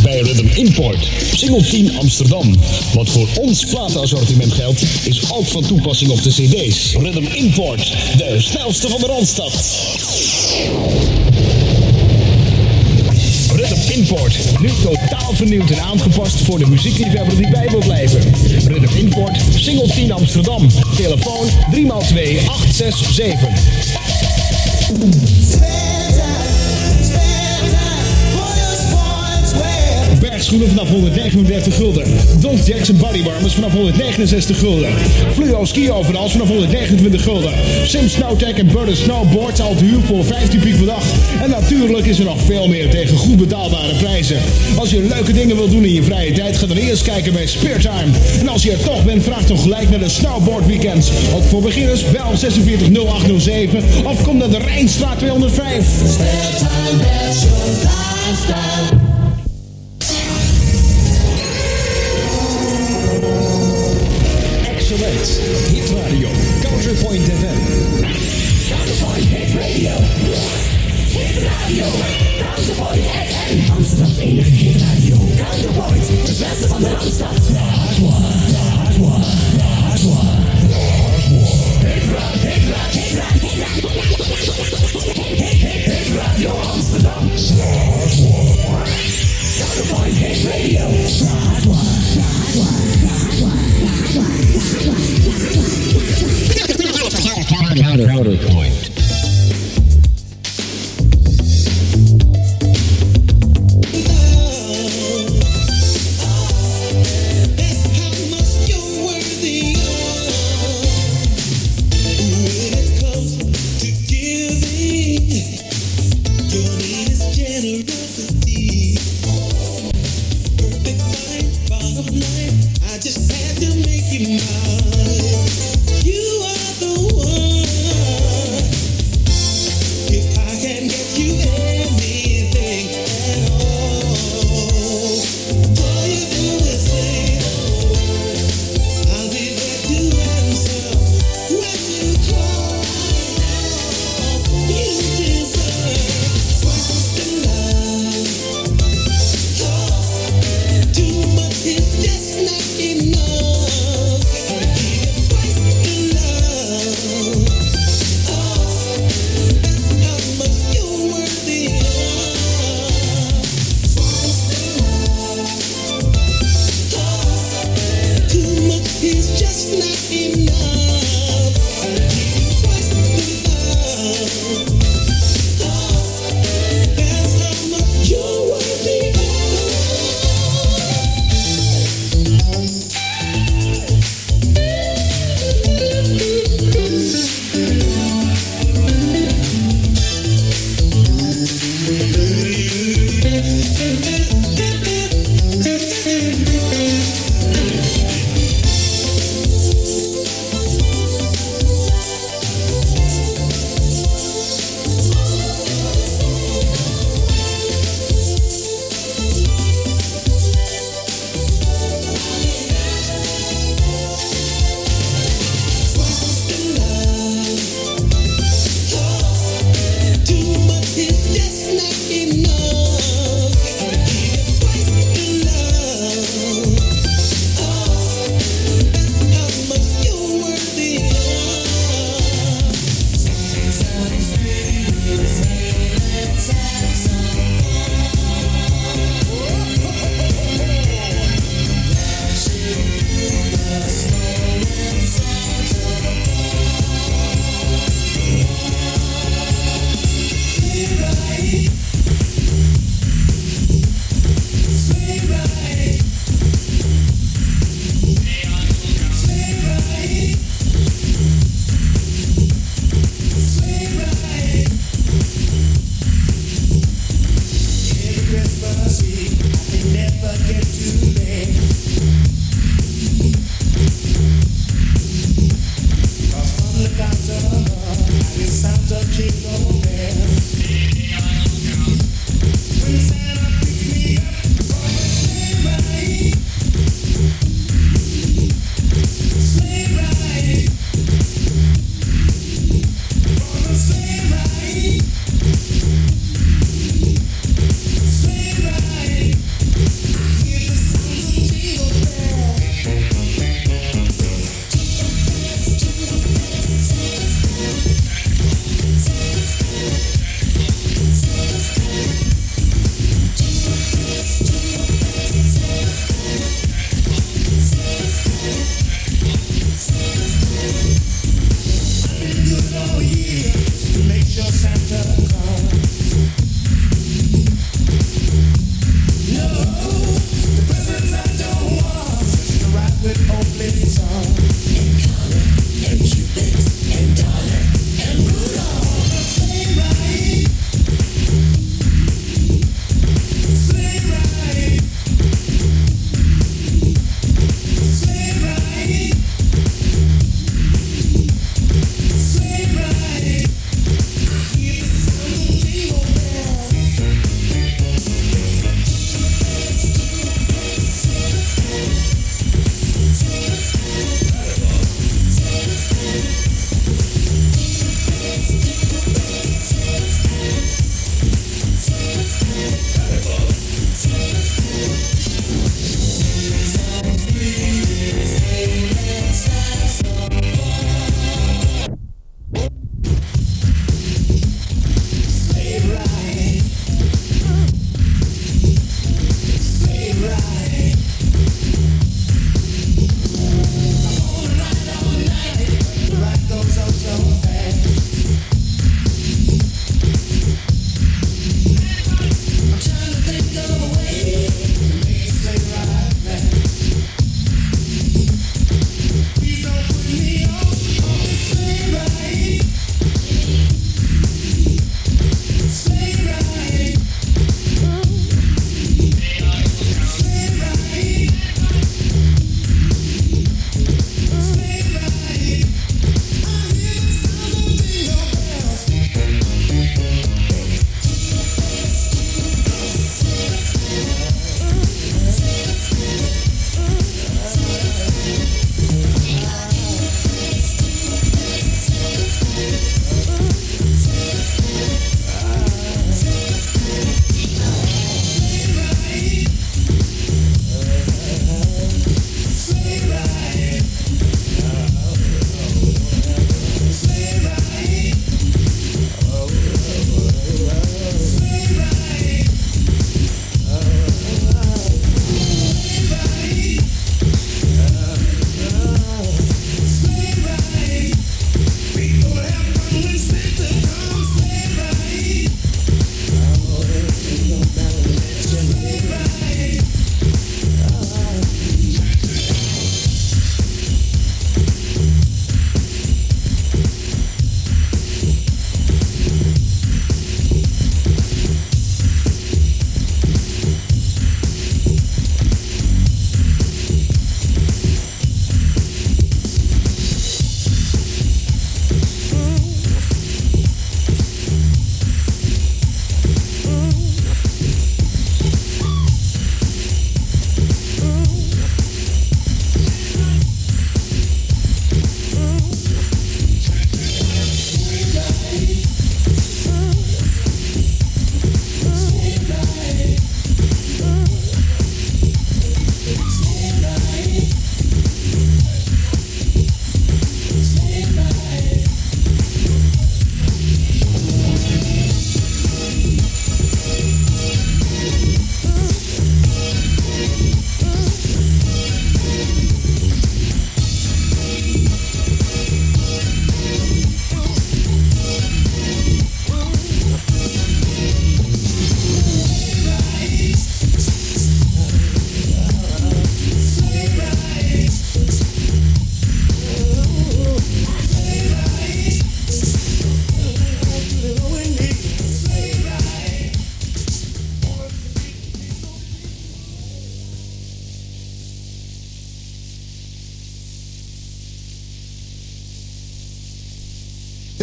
bij Rhythm Import, Singeltien Amsterdam. Wat voor ons platenassortiment geldt, is ook van toepassing op de cd's. Rhythm Import, de snelste van de Randstad. Rhythm Import, nu totaal vernieuwd en aangepast voor de muziekliefhebber die bij wil blijven. Rhythm Import, Singeltien Amsterdam. Telefoon 3x2 867. Bergschoenen vanaf 139 gulden. Don Jackson bodywarmers vanaf 169 gulden. Fluo ski overals vanaf 129 gulden. Sim Snowtech en Burden Snowboards al te huur voor 15 piek per dag. En natuurlijk is er nog veel meer tegen goed betaalbare prijzen. Als je leuke dingen wilt doen in je vrije tijd, ga dan eerst kijken bij Speartime. En als je er toch bent, vraag dan gelijk naar de Snowboard Weekends. Ook voor beginners, bel 460807 of kom naar de Rijnstraat 205. Speartime, that's your lifestyle. Excellent. Hit Radio. Counterpoint FM. Counterpoint Hit Radio. Hit Radio. Counterpoint FM. Amsterdam's enige hit radio. Counterpoint. De beste van de Randstad. The hot one. The hot one. The hot one. The hot one. Hit Radio Amsterdam. The hot one. Counterpoint Hit Radio. The hot one. The hot one. The hot one. Counterpoint.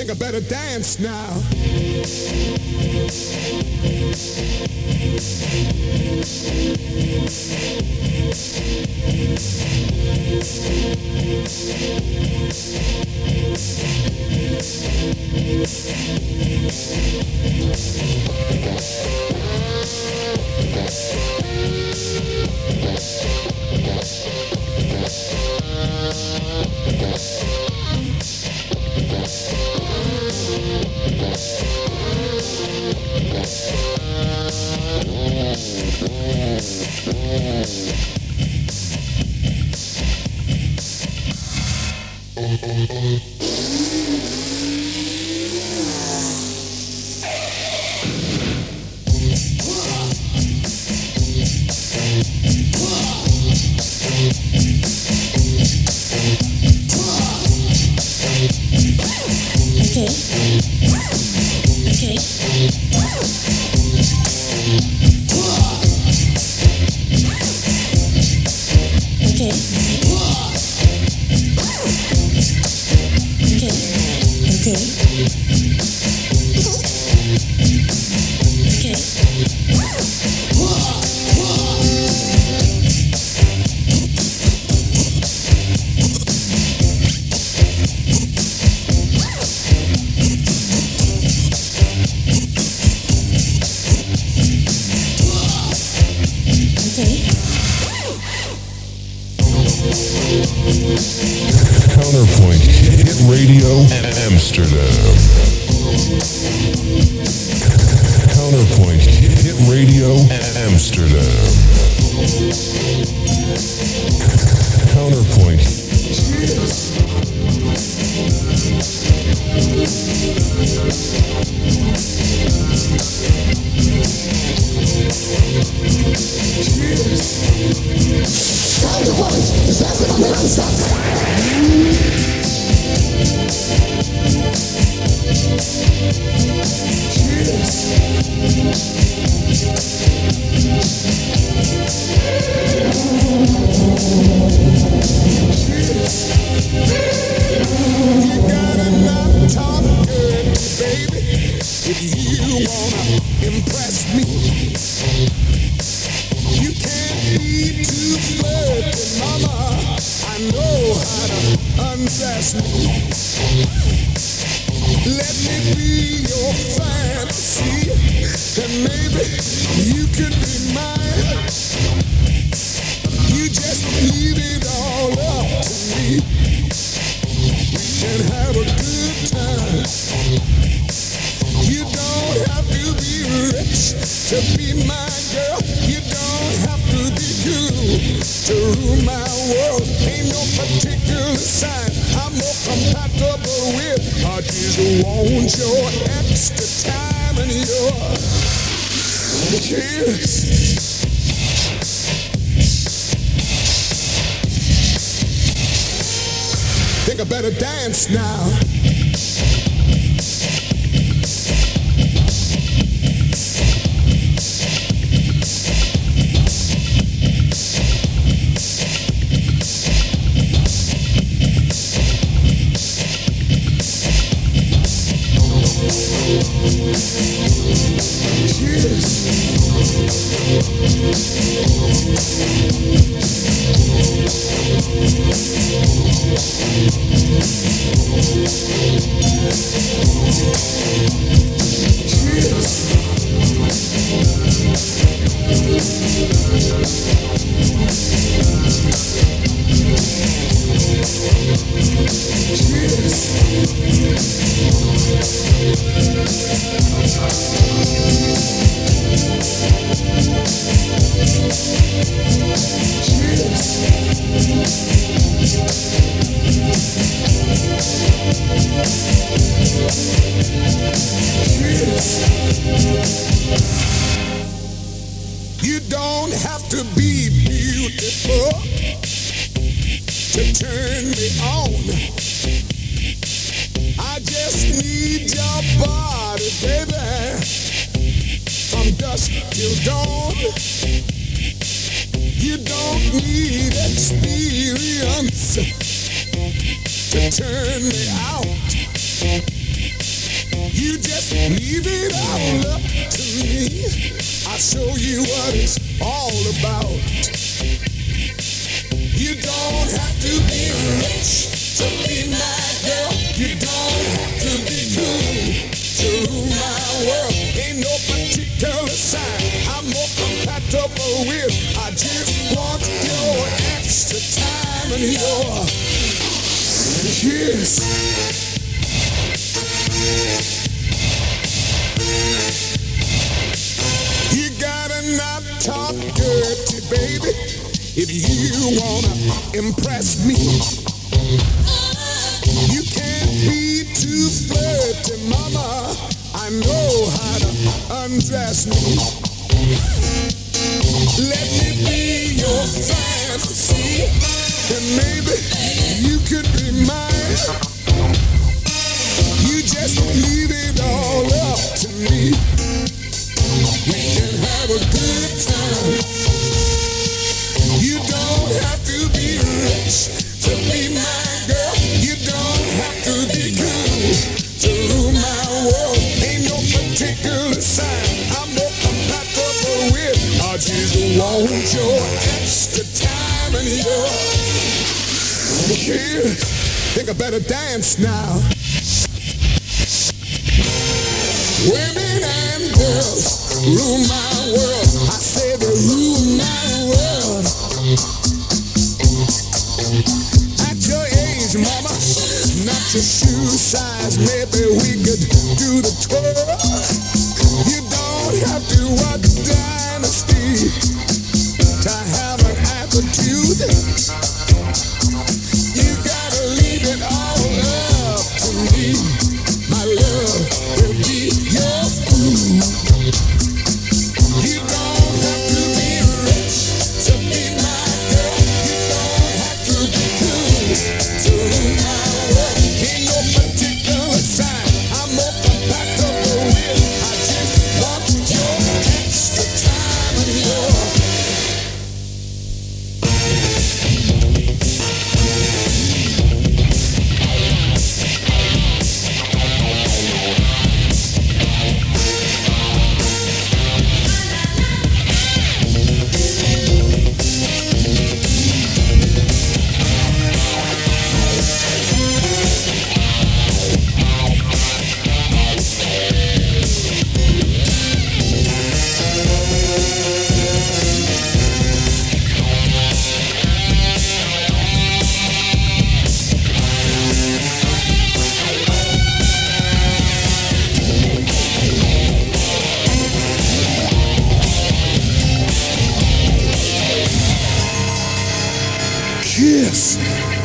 Think I better dance now. Counterpoint Hit Radio Amsterdam. Counterpoint Hit Radio Amsterdam. Counterpoint. Counterpoint, the best of the non-stop. You gotta not talk good, baby, if you wanna impress me. You can't be too flirty, mama. I know how to undress me. Let me be your fantasy, and maybe you could be mine. You just leave it all up to me. We can have a good time. You don't have to be rich to be my girl. You don't have to be good to rule my world. Ain't no particular sign I'm more compatible with. I just want your extra time and your kiss. Think I better dance now. You don't have to be beautiful to turn me on. I just need your body, baby, from dusk till dawn. You don't need experience to turn me out. You just leave it all up to me. I'll show you what it's all about. You don't have to be rich to be my girl. You don't have to be cool to rule my world. Ain't no particular sign I'm more compatible with. I just want your extra time and your kiss. You gotta not talk dirty, baby, if you wanna impress me. You can't be too flirty, mama. I know how to undress me. Let me be your fantasy, and maybe you could be mine. You just leave it all up to me. We can have a good time. You don't have to be rich to be my girl. You don't have to be cool to rule my world. Ain't no particular sign I'm more compatible with. I just want your extra time and your kiss. Think I better dance now. Women and girls rule my world. I say they rule my world. At your age, mama, not your shoe size. Maybe we could do the twirl. You don't have to watch Dynasty to have an attitude. You gotta leave it all up to me. My love will be your food. You don't have to be rich to be my girl. You don't have to be cool to rule my world. Ain't no particular sign I'm more compatible with. I just want your extra time and your kiss.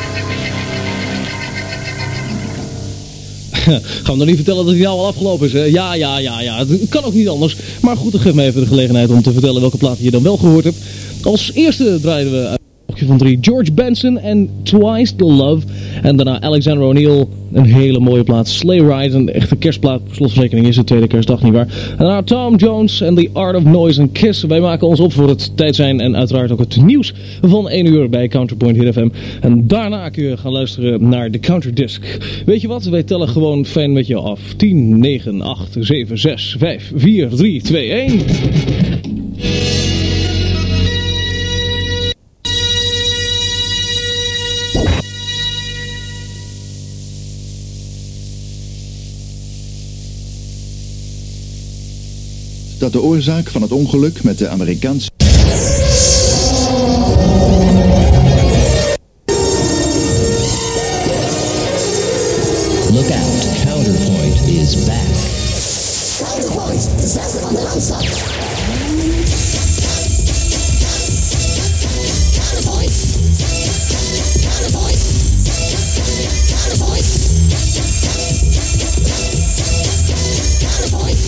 Gaan we nog niet vertellen dat het jou al afgelopen is, hè? Ja. Het kan ook niet anders. Maar goed, dan geef me even de gelegenheid om te vertellen welke platen je dan wel gehoord hebt. Als eerste draaiden we uit blokje van 3 George Benson en Twice the Love. En daarna Alexander O'Neal, een hele mooie plaat. Sleigh Ride, een echte kerstplaat. Per slotverrekening is het tweede kerstdag, nietwaar. En daarna Tom Jones en The Art of Noise and Kiss. Wij maken ons op voor het tijd zijn en uiteraard ook het nieuws van 1 uur bij Counterpoint Hit FM. En daarna kun je gaan luisteren naar de Counterdisc. Weet je wat? Wij tellen gewoon fijn met je af. 10, 9, 8, 7, 6, 5, 4, 3, 2, 1... Dat de oorzaak van het ongeluk met de Amerikaanse... Look out, Counterpoint is back. Counterpoint, de zesde van de Randstad. Counterpoint. Counterpoint. Counterpoint. Counterpoint.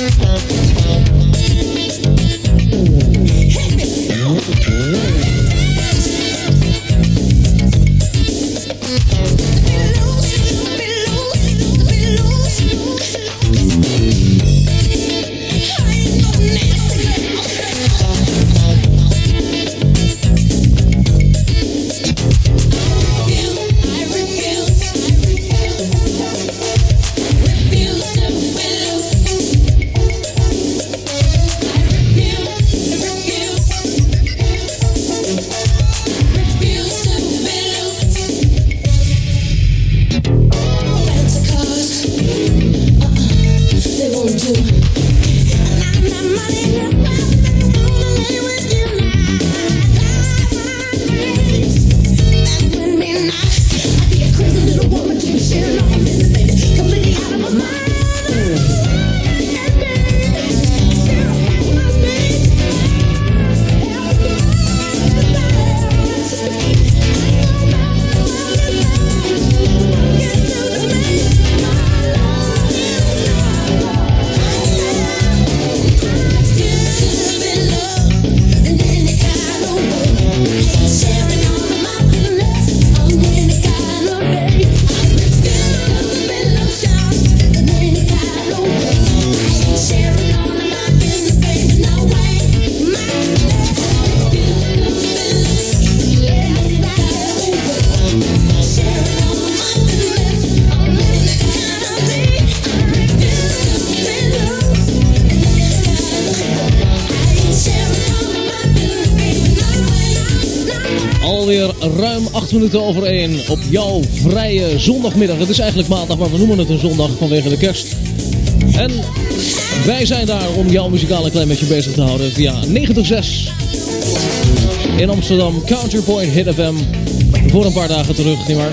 Alweer ruim 8 minuten over 1 op jouw vrije zondagmiddag. Het is eigenlijk maandag, maar we noemen het een zondag vanwege de kerst. En wij zijn daar om jouw muzikaal een klein beetje bezig te houden via 90.6 in Amsterdam, Counterpoint Hit FM. Voor een paar dagen terug, nietwaar?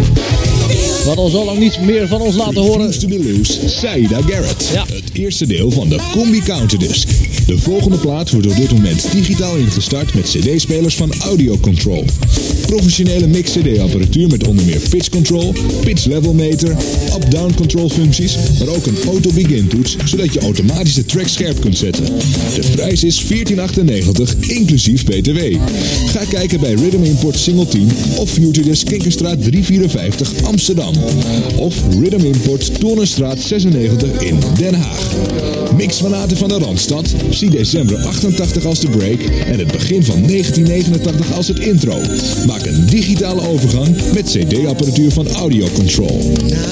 We hadden al zo lang niets meer van ons laten horen. Refuse to be loose, Saida Garrett. Ja. Het eerste deel van de Combi Counterdisc. De volgende plaat wordt op dit moment digitaal ingestart met cd-spelers van Audio Control. Professionele mix-cd-apparatuur met onder meer pitch control, pitch level meter, up-down control functies, maar ook een auto-begin toets, zodat je automatisch de track scherp kunt zetten. De prijs is $14,98 inclusief BTW. Ga kijken bij Rhythm Import Single Team of Futurdisc Kinkerstraat 354 Amsterdam. Of Rhythm Import Torenstraat 96 in Den Haag. Mixfanaten van de Randstad, zie december 88 als de break en het begin van 1989 als het intro. Maak een digitale overgang met cd-apparatuur van Audio Control.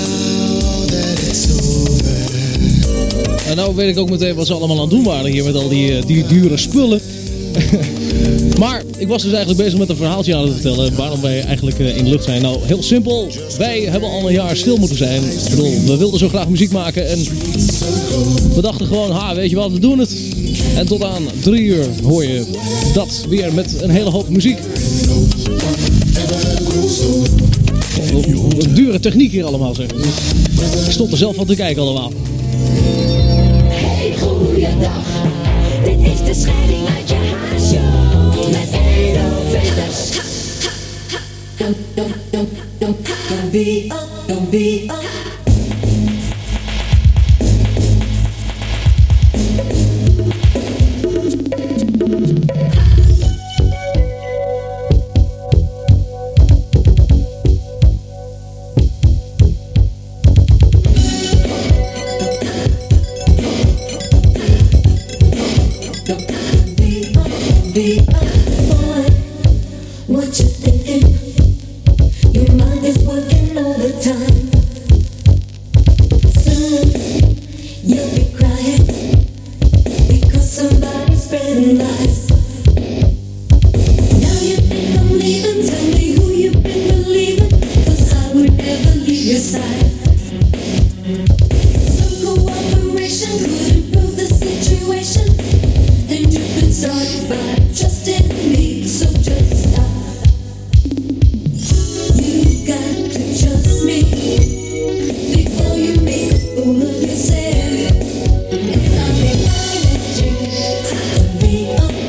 En nou weet ik ook meteen wat ze allemaal aan het doen waren hier met al die dure spullen. Maar ik was dus eigenlijk bezig met een verhaaltje aan het vertellen waarom wij eigenlijk in de lucht zijn. Nou, heel simpel. Wij hebben al een jaar stil moeten zijn. Ik bedoel, we wilden zo graag muziek maken en we dachten gewoon, weet je wat, we doen het. En tot aan 3 uur hoor je dat weer met een hele hoop muziek. Wat dure techniek hier allemaal, zeg. Ik stond er zelf van te kijken allemaal. Hey, goeiedag. Dit is de scheiding uit je haarshow. Met Edo Vinders. Don't be up. What you thinking? Your mind is working overtime. Soon you'll be crying because somebody's spreading lies. Now you think I'm leaving? Tell me who you've been believing, 'cause I would never leave your side. Some cooperation could improve the situation, and you could start by trusting me. So just stop. You got to trust me before you make a fool of yourself. And I'll be honest, you be up.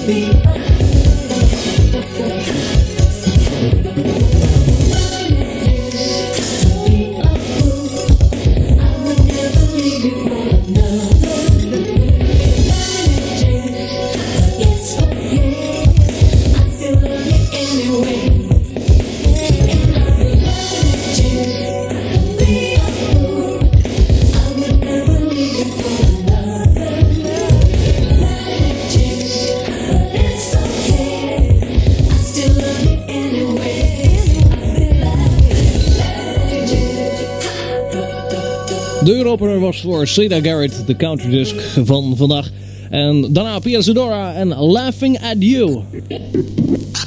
De Europener was voor Seda Garrett, de counterdisc van vandaag. En daarna Pia Zadora en Laughing at You.